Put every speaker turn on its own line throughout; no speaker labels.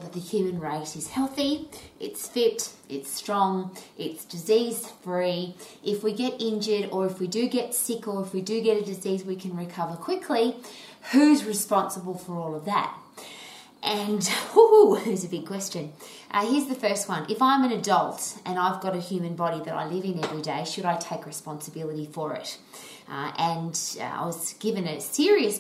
that the human race is healthy, it's fit, it's strong, it's disease-free. If we get injured or if we do get sick or if we do get a disease, we can recover quickly. Who's responsible for all of that? And here's a big question. Here's the first one. If I'm an adult and I've got a human body that I live in every day, should I take responsibility for it? And I was given a serious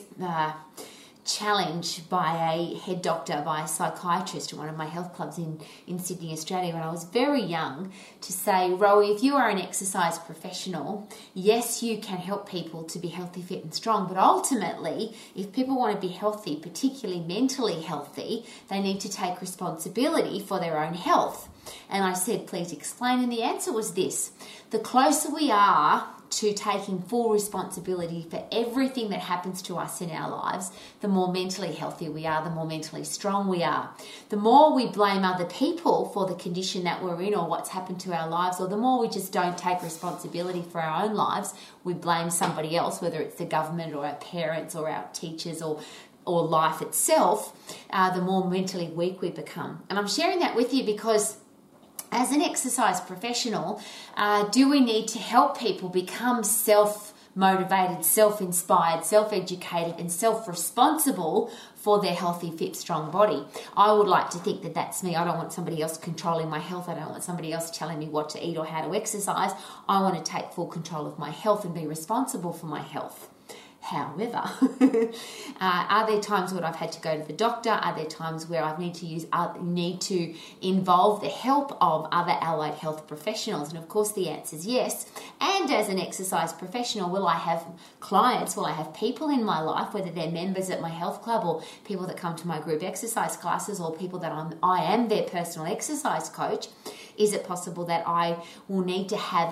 challenge by a head doctor, by a psychiatrist at one of my health clubs in Sydney, Australia, when I was very young, to say, Rowie, if you are an exercise professional, yes, you can help people to be healthy, fit and strong, but ultimately, if people want to be healthy, particularly mentally healthy, they need to take responsibility for their own health. And I said, please explain. And the answer was this: the closer we are to taking full responsibility for everything that happens to us in our lives, the more mentally healthy we are, the more mentally strong we are. The more we blame other people for the condition that we're in or what's happened to our lives, or the more we just don't take responsibility for our own lives, we blame somebody else, whether it's the government or our parents or our teachers or life itself, the more mentally weak we become. And I'm sharing that with you because as an exercise professional, do we need to help people become self-motivated, self-inspired, self-educated and self-responsible for their healthy, fit, strong body? I would like to think that that's me. I don't want somebody else controlling my health. I don't want somebody else telling me what to eat or how to exercise. I want to take full control of my health and be responsible for my health. However, are there times when I've had to go to the doctor? Are there times where I need to involve the help of other allied health professionals? And of course the answer is yes. And as an exercise professional, will I have clients? Will I have people in my life, whether they're members at my health club or people that come to my group exercise classes or people that I am their personal exercise coach? Is it possible that I will need to have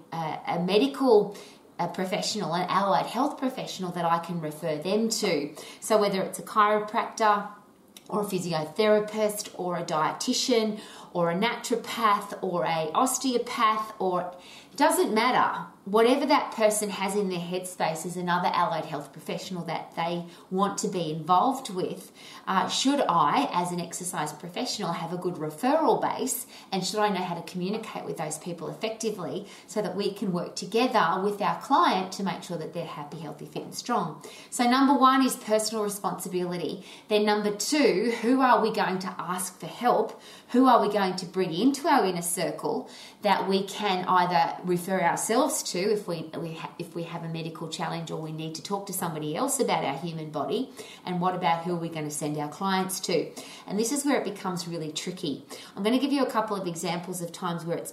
a medical professional, an allied health professional that I can refer them to? So whether it's a chiropractor or a physiotherapist or a dietitian or a naturopath or a osteopath, or it doesn't matter. Whatever that person has in their headspace is another allied health professional that they want to be involved with. Should I, as an exercise professional, have a good referral base, and should I know how to communicate with those people effectively so that we can work together with our client to make sure that they're happy, healthy, fit and strong? So number one is personal responsibility. Then number two, who are we going to ask for help? Who are we going to bring into our inner circle that we can either refer ourselves to if we have a medical challenge or we need to talk to somebody else about our human body? And what about who are we going to send our clients to? And this is where it becomes really tricky. I'm going to give you a couple of examples of times where it's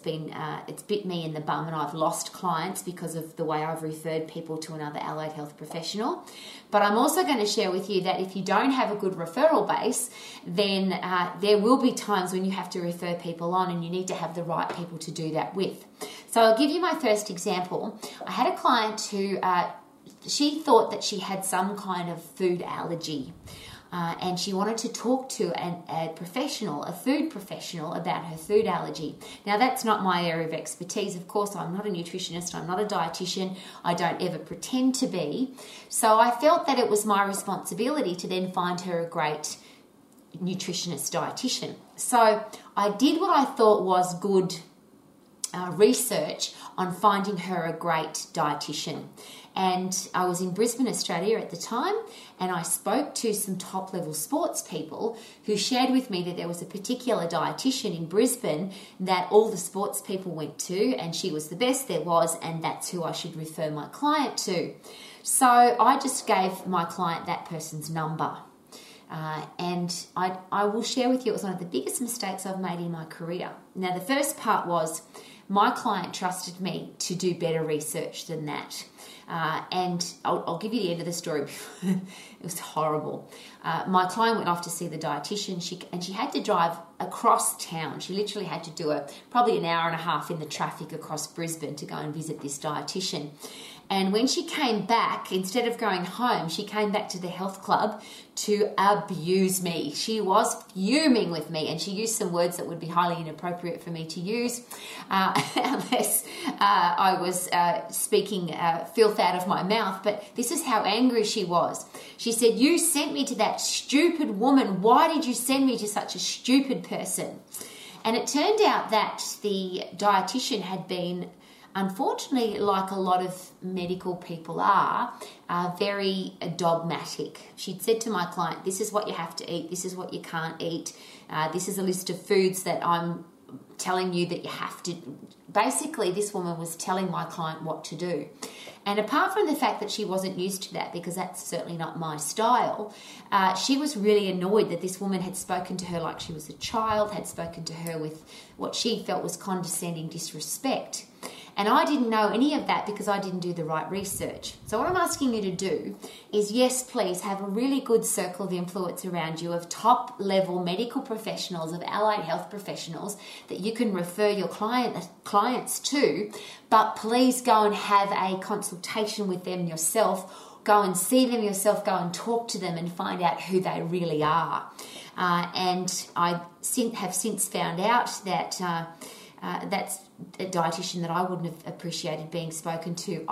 bit me in the bum and I've lost clients because of the way I've referred people to another allied health professional. But I'm also going to share with you that if you don't have a good referral base, then there will be times when you have to refer people on, and you need to have the right people to do that with. So I'll give you my first example. I had a client who, she thought that she had some kind of food allergy. And she wanted to talk to a professional, a food professional, about her food allergy. Now, that's not my area of expertise. Of course, I'm not a nutritionist. I'm not a dietitian. I don't ever pretend to be. So I felt that it was my responsibility to then find her a great nutritionist, dietitian. So I did what I thought was good research on finding her a great dietitian. And I was in Brisbane, Australia at the time, and I spoke to some top-level sports people who shared with me that there was a particular dietitian in Brisbane that all the sports people went to, and she was the best there was, and that's who I should refer my client to. So I just gave my client that person's number. And I will share with you, it was one of the biggest mistakes I've made in my career. Now, the first part was my client trusted me to do better research than that. And I'll give you the end of the story. It was horrible. My client went off to see the dietitian, and she had to drive across town. She literally had to do probably an hour and a half in the traffic across Brisbane to go and visit this dietitian. And when she came back, instead of going home, she came back to the health club to abuse me. She was fuming with me, and she used some words that would be highly inappropriate for me to use unless I was speaking filth out of my mouth. But this is how angry she was. She said, "You sent me to that stupid woman. Why did you send me to such a stupid person?" And it turned out that the dietitian had been, unfortunately, like a lot of medical people are, very dogmatic. She'd said to my client, "This is what you have to eat, this is what you can't eat, this is a list of foods that I'm telling you that you have to." Basically, this woman was telling my client what to do. And apart from the fact that she wasn't used to that, because that's certainly not my style, she was really annoyed that this woman had spoken to her like she was a child, had spoken to her with what she felt was condescending disrespect. And I didn't know any of that because I didn't do the right research. So what I'm asking you to do is, yes, please have a really good circle of influence around you of top-level medical professionals, of allied health professionals that you can refer your clients to, but please go and have a consultation with them yourself. Go and see them yourself, go and talk to them and find out who they really are. And I have since found out that that's a dietitian that I wouldn't have appreciated being spoken to,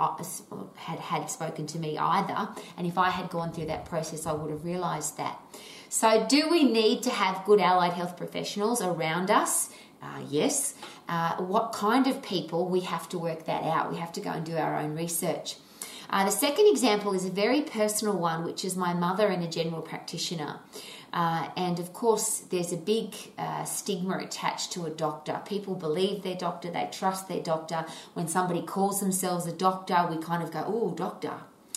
had spoken to me either. And if I had gone through that process, I would have realised that. So do we need to have good allied health professionals around us? Yes. What kind of people? We have to work that out. We have to go and do our own research. The second example is a very personal one, which is my mother and a general practitioner. And of course, there's a big stigma attached to a doctor. People believe their doctor, they trust their doctor. When somebody calls themselves a doctor, we kind of go, "Oh, doctor."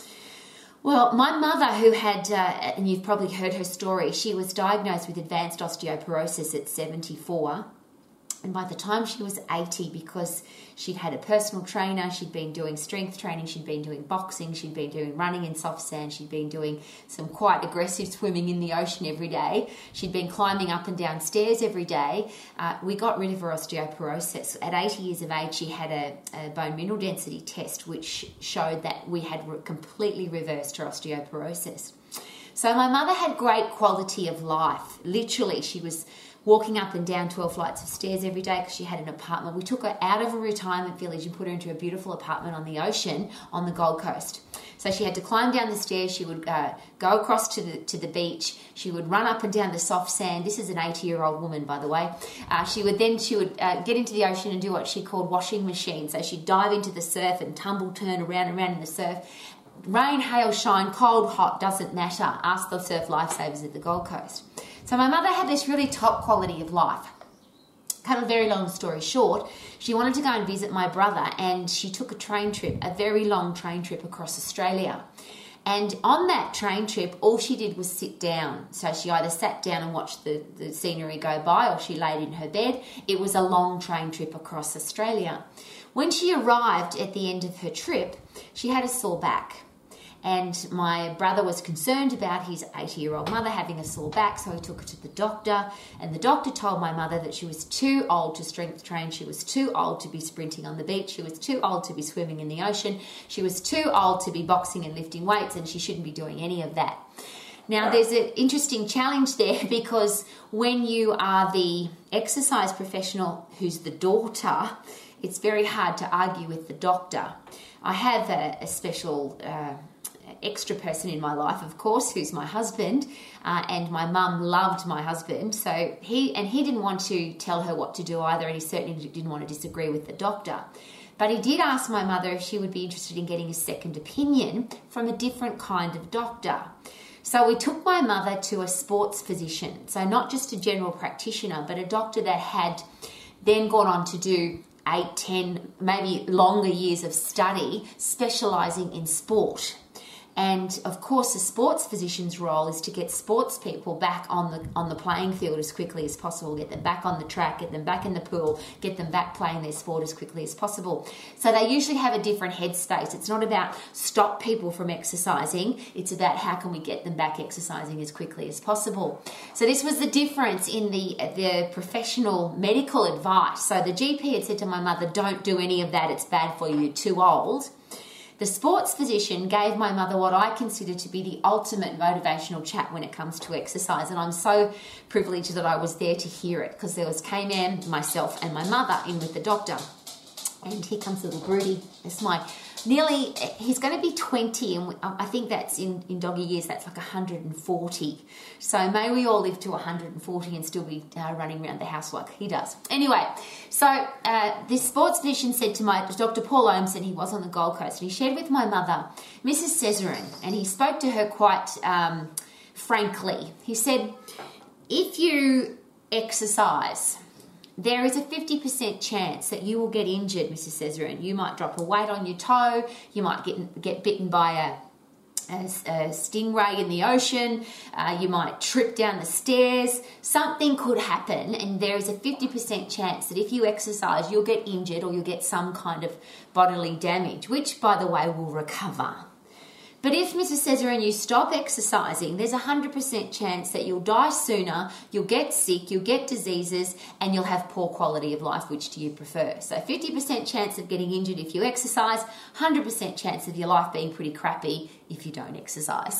Well, my mother, who had, and you've probably heard her story, she was diagnosed with advanced osteoporosis at 74. And by the time she was 80, because she'd had a personal trainer, she'd been doing strength training, she'd been doing boxing, she'd been doing running in soft sand, she'd been doing some quite aggressive swimming in the ocean every day, she'd been climbing up and down stairs every day, we got rid of her osteoporosis. At 80 years of age, she had a bone mineral density test which showed that we had completely reversed her osteoporosis. So my mother had great quality of life. Literally, she was walking up and down 12 flights of stairs every day because she had an apartment. We took her out of a retirement village and put her into a beautiful apartment on the ocean on the Gold Coast. So she had to climb down the stairs. She would go across to the beach. She would run up and down the soft sand. This is an 80-year-old woman, by the way. She would get into the ocean and do what she called washing machine. So she'd dive into the surf and tumble, turn around and around in the surf. Rain, hail, shine, cold, hot, doesn't matter. Ask the surf lifesavers at the Gold Coast. So my mother had this really top quality of life. Cut a very long story short, she wanted to go and visit my brother, and she took a train trip, a very long train trip across Australia. And on that train trip, all she did was sit down. So she either sat down and watched the scenery go by, or she laid in her bed. It was a long train trip across Australia. When she arrived at the end of her trip, she had a sore back. And my brother was concerned about his 80-year-old mother having a sore back, so he took her to the doctor. And the doctor told my mother that she was too old to strength train. She was too old to be sprinting on the beach. She was too old to be swimming in the ocean. She was too old to be boxing and lifting weights, and she shouldn't be doing any of that. Now, there's an interesting challenge there, because when you are the exercise professional who's the daughter, it's very hard to argue with the doctor. I have a special extra person in my life, of course, who's my husband, and my mum loved my husband, so he didn't want to tell her what to do either, and he certainly didn't want to disagree with the doctor. But he did ask my mother if she would be interested in getting a second opinion from a different kind of doctor. So we took my mother to a sports physician, so not just a general practitioner, but a doctor that had then gone on to do 8, 10, maybe longer years of study specialising in sport. And of course, a sports physician's role is to get sports people back on the playing field as quickly as possible, get them back on the track, get them back in the pool, get them back playing their sport as quickly as possible. So they usually have a different headspace. It's not about stop people from exercising. It's about how can we get them back exercising as quickly as possible. So this was the difference in the professional medical advice. So the GP had said to my mother, "Don't do any of that. It's bad for you. You're too old." The sports physician gave my mother what I consider to be the ultimate motivational chat when it comes to exercise, and I'm so privileged that I was there to hear it, because there was K-Man, myself and my mother in with the doctor. And here comes little Broody. It's my he's going to be 20, and I think that's in doggy years, that's like 140. So may we all live to 140 and still be running around the house like he does. Anyway, so this sports physician said to Dr. Paul Olmston, he was on the Gold Coast, and he shared with my mother, Mrs. Cesarin, and he spoke to her quite frankly. He said, if you exercise, there is a 50% chance that you will get injured, Mrs. Cesarin. You might drop a weight on your toe. You might get bitten by a stingray in the ocean. You might trip down the stairs. Something could happen, and there is a 50% chance that if you exercise, you'll get injured or you'll get some kind of bodily damage, which, by the way, will recover. But if, Mrs. Cesarin, you stop exercising, there's a 100% chance that you'll die sooner, you'll get sick, you'll get diseases, and you'll have poor quality of life. Which do you prefer? So 50% chance of getting injured if you exercise, 100% chance of your life being pretty crappy if you don't exercise.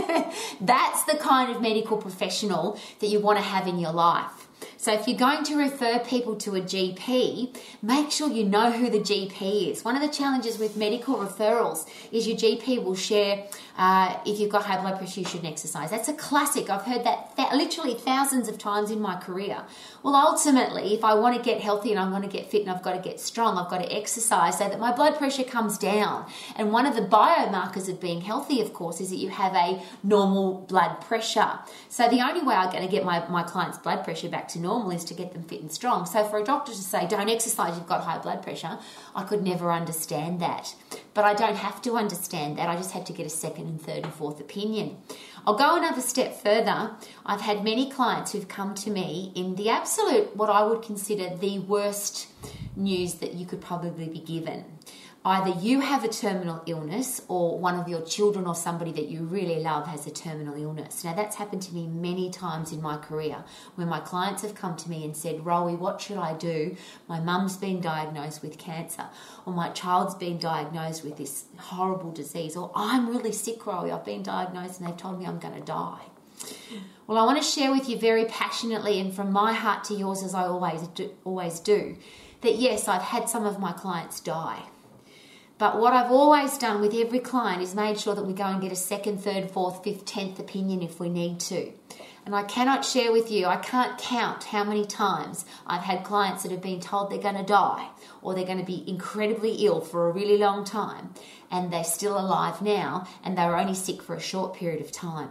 That's the kind of medical professional that you want to have in your life. So if you're going to refer people to a GP, make sure you know who the GP is. One of the challenges with medical referrals is your GP will share if you've got high blood pressure, you shouldn't exercise. That's a classic. I've heard that literally thousands of times in my career. Well, ultimately, if I want to get healthy and I want to get fit and I've got to get strong, I've got to exercise so that my blood pressure comes down. And one of the biomarkers of being healthy, of course, is that you have a normal blood pressure. So the only way I'm going to get my client's blood pressure back to normal is to get them fit and strong. So for a doctor to say, don't exercise, you've got high blood pressure, I could never understand that. But I don't have to understand that. I just have to get a second and third and fourth opinion. I'll go another step further. I've had many clients who've come to me in the absolute, what I would consider the worst news that you could probably be given. Either you have a terminal illness or one of your children or somebody that you really love has a terminal illness. Now, that's happened to me many times in my career when my clients have come to me and said, Rowie, what should I do? My mum's been diagnosed with cancer, or my child's been diagnosed with this horrible disease, or I'm really sick, Rowie, I've been diagnosed and they've told me I'm going to die. Well, I want to share with you very passionately and from my heart to yours, as I always do, that yes, I've had some of my clients die. But what I've always done with every client is made sure that we go and get a second, third, fourth, fifth, 10th opinion if we need to. And I cannot share with you, I can't count how many times I've had clients that have been told they're going to die or they're going to be incredibly ill for a really long time, and they're still alive now and they were only sick for a short period of time.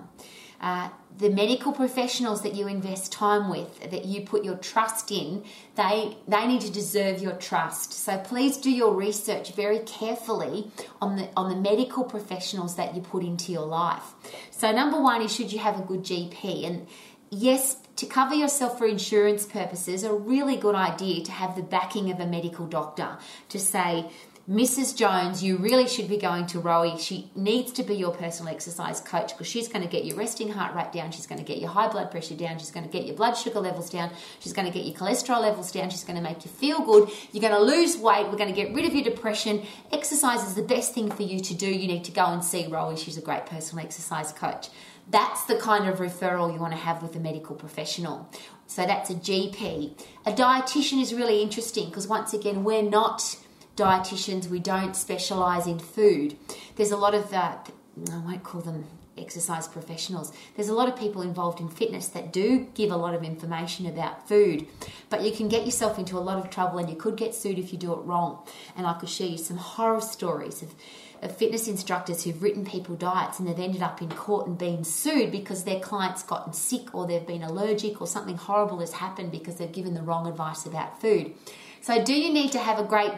The medical professionals that you invest time with, that you put your trust in, they need to deserve your trust. So please do your research very carefully on the medical professionals that you put into your life. So number one is, should you have a good GP? And yes, to cover yourself for insurance purposes, a really good idea to have the backing of a medical doctor to say, Mrs. Jones, you really should be going to Rowie. She needs to be your personal exercise coach because she's going to get your resting heart rate down. She's going to get your high blood pressure down. She's going to get your blood sugar levels down. She's going to get your cholesterol levels down. She's going to make you feel good. You're going to lose weight. We're going to get rid of your depression. Exercise is the best thing for you to do. You need to go and see Rowie. She's a great personal exercise coach. That's the kind of referral you want to have with a medical professional. So that's a GP. A dietitian is really interesting because, once again, we're not dietitians, we don't specialise in food. There's a lot of, I won't call them exercise professionals, there's a lot of people involved in fitness that do give a lot of information about food, but you can get yourself into a lot of trouble and you could get sued if you do it wrong. And I could share you some horror stories of fitness instructors who've written people diets and they've ended up in court and been sued because their client's gotten sick or they've been allergic or something horrible has happened because they've given the wrong advice about food. So do you need to have a great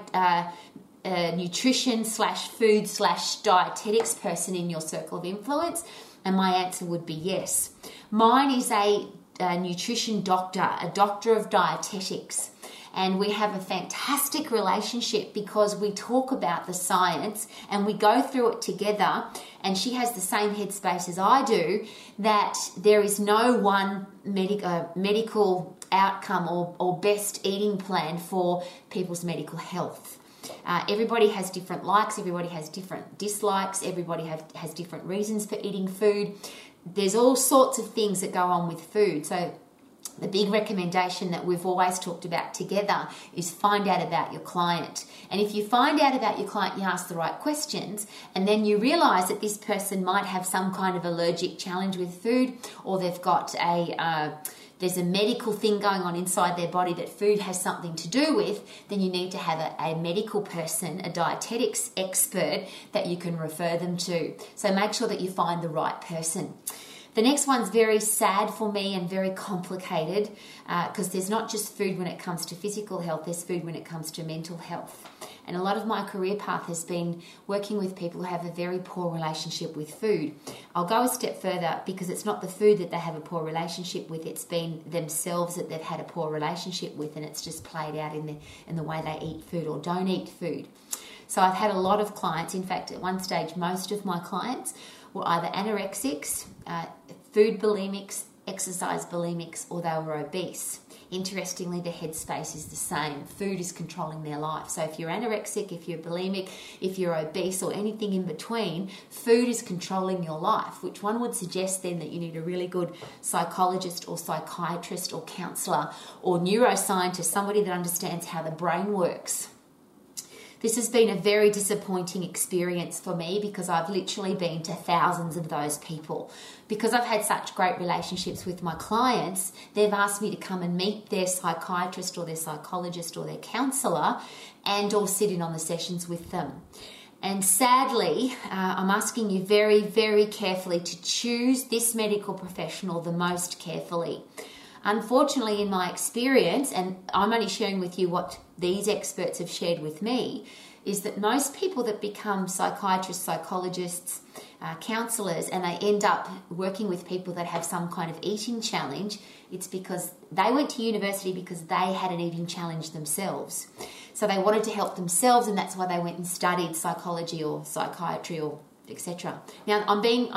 nutrition /food /dietetics person in your circle of influence? And my answer would be yes. Mine is a nutrition doctor, a doctor of dietetics. And we have a fantastic relationship because we talk about the science and we go through it together, and she has the same headspace as I do, that there is no one medical outcome or best eating plan for people's medical health. Everybody has different likes, everybody has different dislikes, everybody has different reasons for eating food. There's all sorts of things that go on with food. So the big recommendation that we've always talked about together is find out about your client. And if you find out about your client, you ask the right questions, and then you realize that this person might have some kind of allergic challenge with food, or they've got there's a medical thing going on inside their body that food has something to do with, then you need to have a medical person, a dietetics expert that you can refer them to. So make sure that you find the right person. The next one's very sad for me and very complicated because there's not just food when it comes to physical health, there's food when it comes to mental health. And a lot of my career path has been working with people who have a very poor relationship with food. I'll go a step further because it's not the food that they have a poor relationship with, it's been themselves that they've had a poor relationship with, and it's just played out in the way they eat food or don't eat food. So I've had a lot of clients, in fact at one stage most of my clients were either anorexics, food bulimics, exercise bulimics, or they were obese. Interestingly, the headspace is the same. Food is controlling their life. So if you're anorexic, if you're bulimic, if you're obese, or anything in between, food is controlling your life, which one would suggest then that you need a really good psychologist or psychiatrist or counsellor or neuroscientist, somebody that understands how the brain works. This has been a very disappointing experience for me because I've literally been to thousands of those people. Because I've had such great relationships with my clients, they've asked me to come and meet their psychiatrist or their psychologist or their counsellor and or sit in on the sessions with them. And sadly, I'm asking you very, very carefully to choose this medical professional the most carefully. Unfortunately, in my experience, and I'm only sharing with you what these experts have shared with me, is that most people that become psychiatrists, psychologists, counsellors, and they end up working with people that have some kind of eating challenge, it's because they went to university because they had an eating challenge themselves. So they wanted to help themselves, and that's why they went and studied psychology or psychiatry or etc. Now, I'm being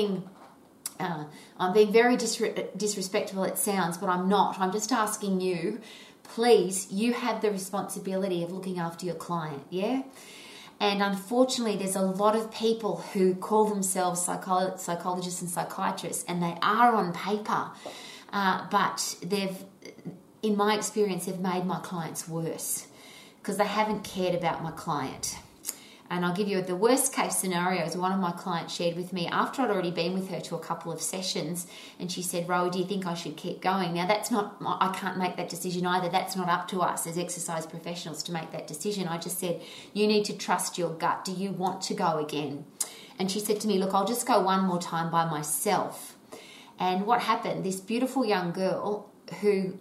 very disrespectful, it sounds, but I'm not. I'm just asking you, please, you have the responsibility of looking after your client, yeah? And unfortunately, there's a lot of people who call themselves psychologists and psychiatrists, and they are on paper, but in my experience, they've made my clients worse because they haven't cared about my client. And I'll give you the worst case scenario is one of my clients shared with me after I'd already been with her to a couple of sessions, and she said, "Rowie, do you think I should keep going?" Now I can't make that decision either. That's not up to us as exercise professionals to make that decision. I just said, you need to trust your gut. Do you want to go again? And she said to me, "Look, I'll just go one more time by myself." And what happened, this beautiful young girl who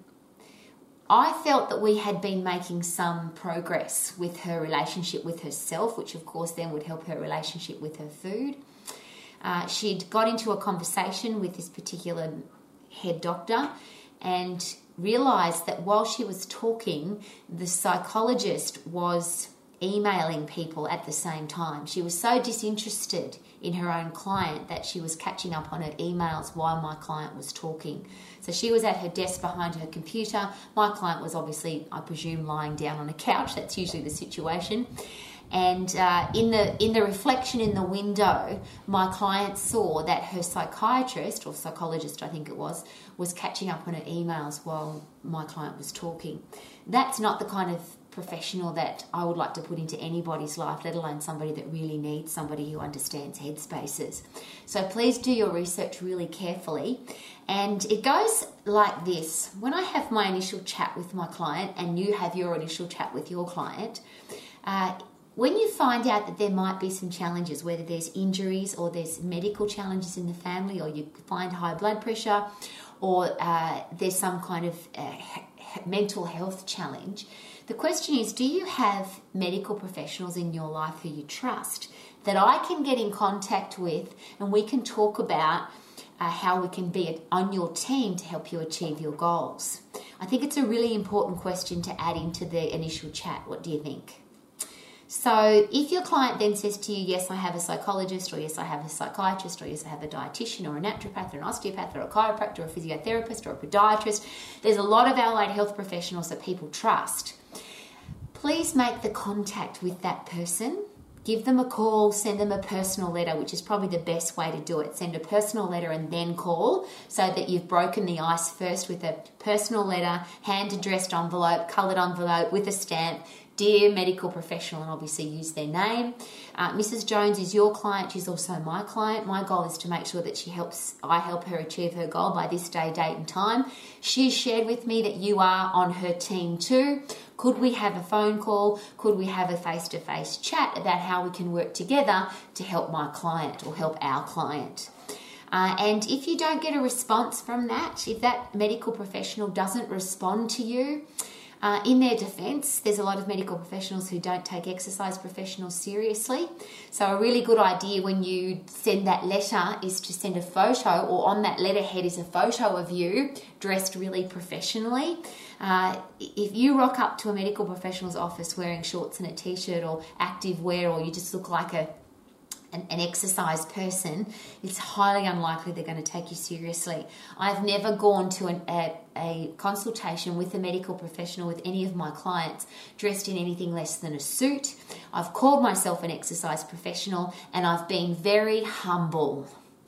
I felt that we had been making some progress with her relationship with herself, which of course then would help her relationship with her food. She'd got into a conversation with this particular head doctor and realised that while she was talking, the psychologist was emailing people at the same time. She was so disinterested in her own client that she was catching up on her emails while my client was talking. So she was at her desk behind her computer. My client was obviously, I presume, lying down on a couch. That's usually the situation. And in the reflection in the window, my client saw that her psychiatrist, or psychologist I think it was catching up on her emails while my client was talking. That's not the kind of professional that I would like to put into anybody's life, let alone somebody that really needs somebody who understands headspaces. So please do your research really carefully. And it goes like this. When I have my initial chat with my client and you have your initial chat with your client, when you find out that there might be some challenges, whether there's injuries or there's medical challenges in the family, or you find high blood pressure, or there's some kind of mental health challenge, the question is, do you have medical professionals in your life who you trust that I can get in contact with and we can talk about how we can be on your team to help you achieve your goals? I think it's a really important question to add into the initial chat. What do you think? So if your client then says to you, yes, I have a psychologist, or yes, I have a psychiatrist, or yes, I have a dietitian, or a naturopath, or an osteopath, or a chiropractor, or a physiotherapist, or a podiatrist, there's a lot of allied health professionals that people trust. Please make the contact with that person give them a call, send them a personal letter, which is probably the best way to do it. Send a personal letter and then call, so that you've broken the ice first with a personal letter, hand-addressed envelope, coloured envelope with a stamp, dear medical professional, and obviously use their name. Mrs. Jones is your client. She's also my client. My goal is to make sure that I help her achieve her goal by this day, date and time. She's shared with me that you are on her team too. Could we have a phone call? Could we have a face-to-face chat about how we can work together to help my client or help our client? And if you don't get a response from that, if that medical professional doesn't respond to you, in their defence, there's a lot of medical professionals who don't take exercise professionals seriously. So a really good idea when you send that letter is to send a photo, or on that letterhead is a photo of you dressed really professionally. If you rock up to a medical professional's office wearing shorts and a t-shirt or active wear, or you just look like an exercise person, it's highly unlikely they're going to take you seriously. I've never gone to a consultation with a medical professional with any of my clients dressed in anything less than a suit. I've called myself an exercise professional, and I've been very humble.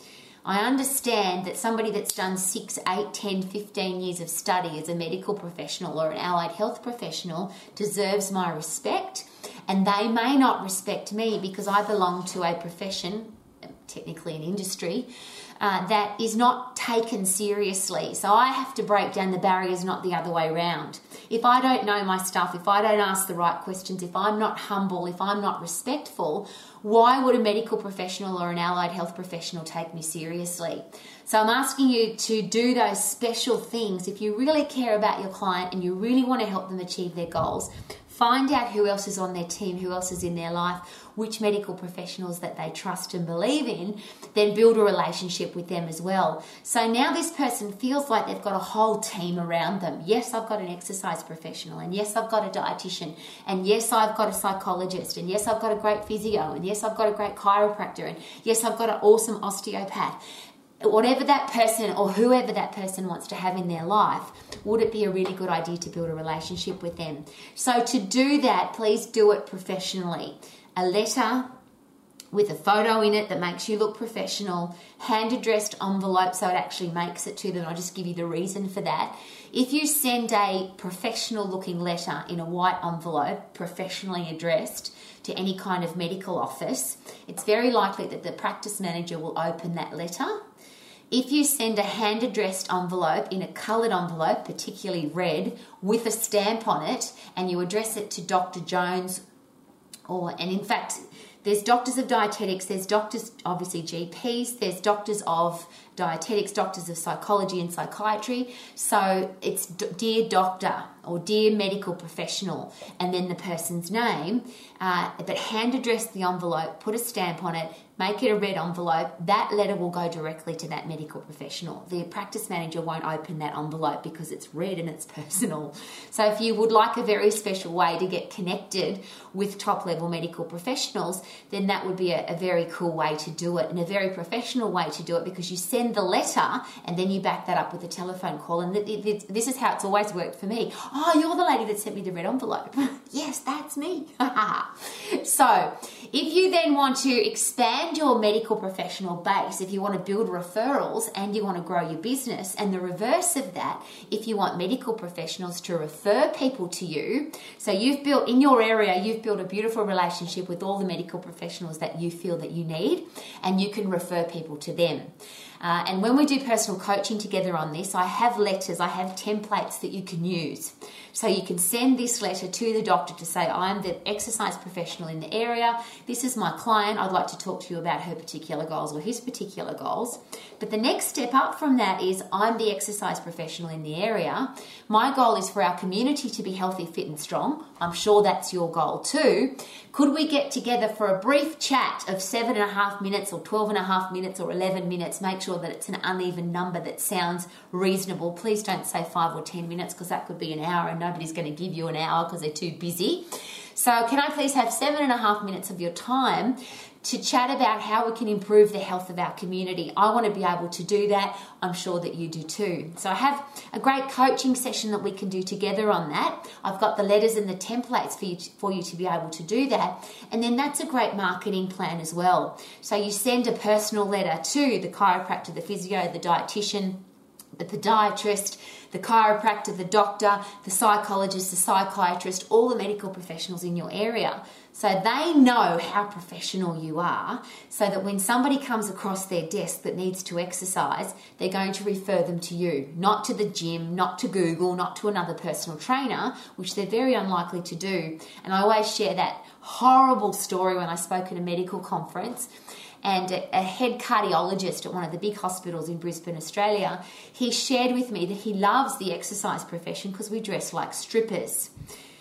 I understand that somebody that's done 6, 8, 10, 15 years of study as a medical professional or an allied health professional deserves my respect, and they may not respect me because I belong to a profession, technically an industry, that is not taken seriously. So I have to break down the barriers, not the other way around. If I don't know my stuff, if I don't ask the right questions, if I'm not humble, if I'm not respectful, why would a medical professional or an allied health professional take me seriously? So I'm asking you to do those special things. If you really care about your client and you really want to help them achieve their goals, find out who else is on their team, who else is in their life, which medical professionals that they trust and believe in, then build a relationship with them as well. So now this person feels like they've got a whole team around them. Yes, I've got an exercise professional, and yes, I've got a dietitian, and yes, I've got a psychologist, and yes, I've got a great physio, and yes, I've got a great chiropractor, and yes, I've got an awesome osteopath. Whatever that person or whoever that person wants to have in their life, would it be a really good idea to build a relationship with them? So to do that, please do it professionally. A letter with a photo in it that makes you look professional, hand-addressed envelope so it actually makes it to them. I'll just give you the reason for that. If you send a professional-looking letter in a white envelope, professionally addressed, to any kind of medical office, it's very likely that the practice manager will open that letter. If you send a hand-addressed envelope in a coloured envelope, particularly red, with a stamp on it, and you address it to Dr. Jones, and in fact, there's doctors of dietetics, there's doctors, obviously GPs, there's doctors of dietetics, doctors of psychology and psychiatry. So it's dear doctor or dear medical professional, and then the person's name, but hand address the envelope, put a stamp on it, make it a red envelope. That letter will go directly to that medical professional. The practice manager won't open that envelope because it's red and it's personal. So if you would like a very special way to get connected with top-level medical professionals, then that would be a very cool way to do it, and a very professional way to do it, because you send the letter and then you back that up with a telephone call. And this is how it's always worked for me. Oh, you're the lady that sent me the red envelope. Yes, that's me. So if you then want to expand your medical professional base, if you want to build referrals and you want to grow your business, and the reverse of that, if you want medical professionals to refer people to you, so you've built in your area, you've built a beautiful relationship with all the medical professionals that you feel that you need, and you can refer people to them. And when we do personal coaching together on this, I have letters, I have templates that you can use. So you can send this letter to the doctor to say, I'm the exercise professional in the area, this is my client, I'd like to talk to you about her particular goals or his particular goals. But the next step up from that is, I'm the exercise professional in the area. My goal is for our community to be healthy, fit and strong. I'm sure that's your goal too. Could we get together for a brief chat of 7.5 minutes or 12.5 minutes or 11 minutes? Make sure that it's an uneven number that sounds reasonable. Please don't say 5 or 10 minutes, because that could be an hour and nobody's going to give you an hour because they're too busy. So can I please have 7.5 minutes of your time to chat about how we can improve the health of our community? I want to be able to do that. I'm sure that you do too. So I have a great coaching session that we can do together on that. I've got the letters and the templates for you to be able to do that. And then that's a great marketing plan as well. So you send a personal letter to the chiropractor, the physio, the dietitian, the podiatrist, the chiropractor, the doctor, the psychologist, the psychiatrist, all the medical professionals in your area. So they know how professional you are, so that when somebody comes across their desk that needs to exercise, they're going to refer them to you, not to the gym, not to Google, not to another personal trainer, which they're very unlikely to do. And I always share that horrible story when I spoke at a medical conference. And a head cardiologist at one of the big hospitals in Brisbane, Australia, he shared with me that he loves the exercise profession because we dress like strippers.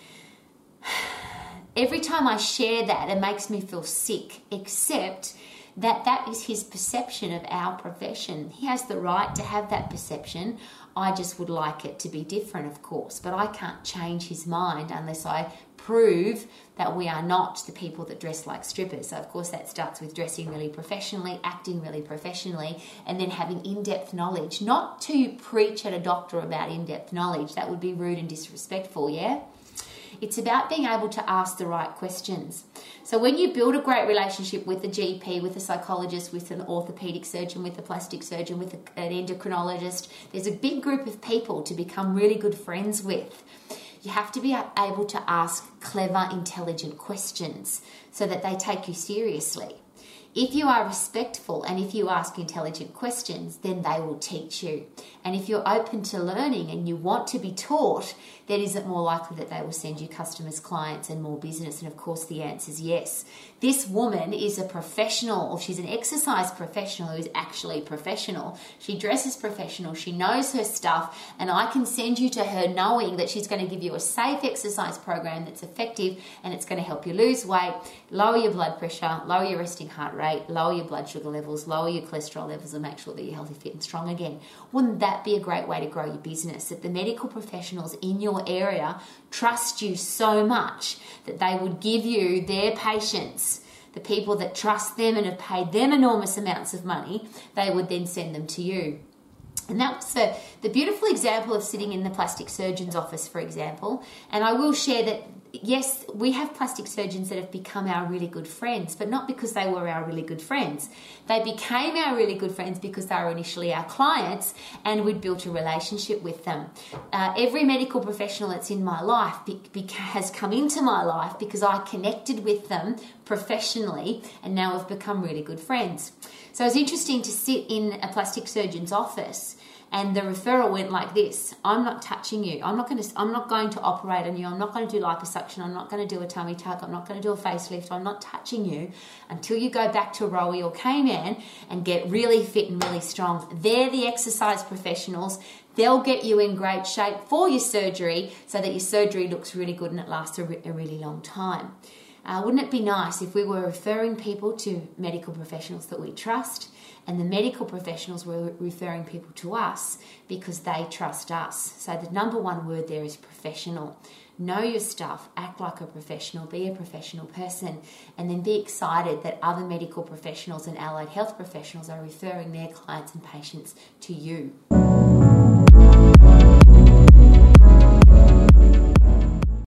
Every time I share that, it makes me feel sick, except that is his perception of our profession. He has the right to have that perception. I just would like it to be different, of course, but I can't change his mind unless I prove that we are not the people that dress like strippers. So of course that starts with dressing really professionally, acting really professionally, and then having in-depth knowledge. Not to preach at a doctor about in-depth knowledge, that would be rude and disrespectful, yeah? It's about being able to ask the right questions. So when you build a great relationship with a GP, with a psychologist, with an orthopedic surgeon, with a plastic surgeon, with an endocrinologist, there's a big group of people to become really good friends with. You have to be able to ask clever, intelligent questions so that they take you seriously. If you are respectful and if you ask intelligent questions, then they will teach you. And if you're open to learning and you want to be taught, then is it more likely that they will send you customers, clients, and more business? And of course, the answer is yes. This woman is a professional, or she's an exercise professional who is actually professional. She dresses professional. She knows her stuff. And I can send you to her knowing that she's going to give you a safe exercise program that's effective, and it's going to help you lose weight, lower your blood pressure, lower your resting heart rate, lower your blood sugar levels, lower your cholesterol levels, and make sure that you're healthy, fit, and strong again. Wouldn't that be a great way to grow your business? That the medical professionals in your area trust you so much that they would give you their patients, the people that trust them and have paid them enormous amounts of money, they would then send them to you. And that was the beautiful example of sitting in the plastic surgeon's office, for example. And I will share that, yes, we have plastic surgeons that have become our really good friends, but not because they were our really good friends. They became our really good friends because they were initially our clients and we'd built a relationship with them. Every medical professional that's in my life has come into my life because I connected with them professionally, and now we've become really good friends. So it's interesting to sit in a plastic surgeon's office and the referral went like this: I'm not touching you. I'm not going to operate on you. I'm not going to do liposuction. I'm not going to do a tummy tuck. I'm not going to do a facelift. I'm not touching you until you go back to Rowie or K-Man and get really fit and really strong. They're the exercise professionals. They'll get you in great shape for your surgery so that your surgery looks really good and it lasts a really long time. Wouldn't it be nice if we were referring people to medical professionals that we trust, and the medical professionals were referring people to us because they trust us? So the number one word there is professional. Know your stuff, act like a professional, be a professional person, and then be excited that other medical professionals and allied health professionals are referring their clients and patients to you.